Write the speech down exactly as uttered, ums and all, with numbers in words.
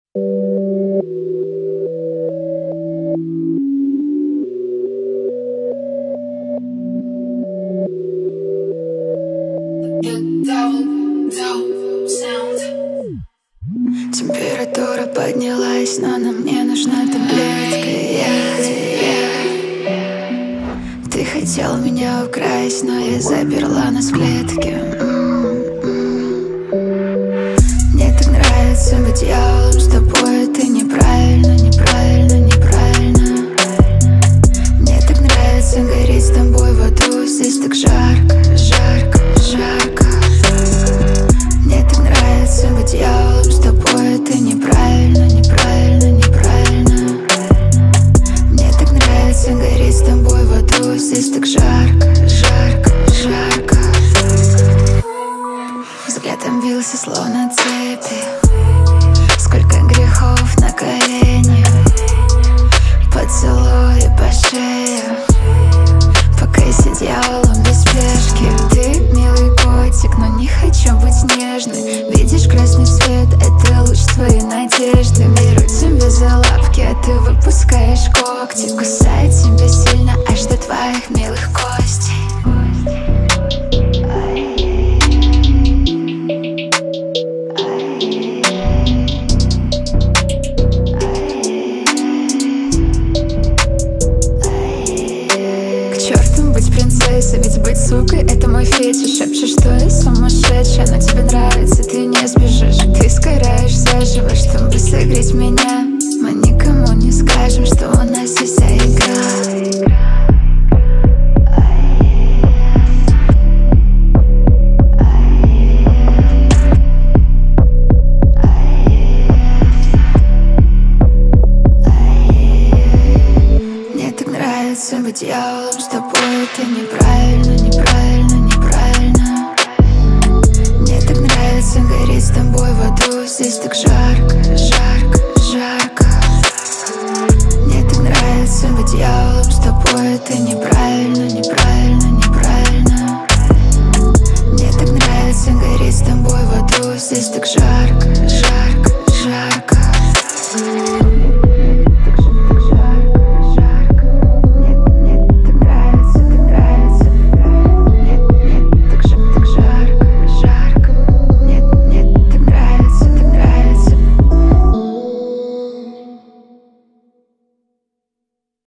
Температура поднялась, но нам не нужна таблетка. Я тебе. Ты хотел меня украсть, но я заперла нас в клетке. Мне так нравится быть дьяволом с тобой. Это неправильно, неправильно, неправильно. Мне так нравится гореть с тобой в аду. Здесь так жарко, жарко, жарко. Мне так нравится быть дьяволом с тобой. Это неправильно, неправильно, неправильно. Мне так нравится гореть с тобой в аду. Здесь так жарко, жарко, жарко. Взглядом бился словно цепи. Сколько грехов на колени. Поцелуи по шее. Пока я с дьяволом без спешки. Ты милый котик, но не хочу быть нежной. Видишь красный свет, это луч твоей надежды. Беру тебя за лапки, а ты выпускаешь когти. Кусает тебя сильно, аж до твоих милых костей. Быть принцессой, ведь быть сукой — это мой фетиш. Шепчешь, что я сумасшедшая, но тебе нравится, ты не сбежишь. Ты сгораешь заживо, чтобы согреть меня. Мы никому не скажем, что у нас есть вся игра. Мне так нравится быть дьяволом с тобой. Это неправильно, неправильно, неправильно. Мне так нравится гореть с тобой в аду. Здесь так жарко, жарко, жарко. Мне так нравится быть дьяволом с тобой. Это неправильно, неправильно, неправильно. Мне так нравится гореть с тобой в аду. Здесь так жарко.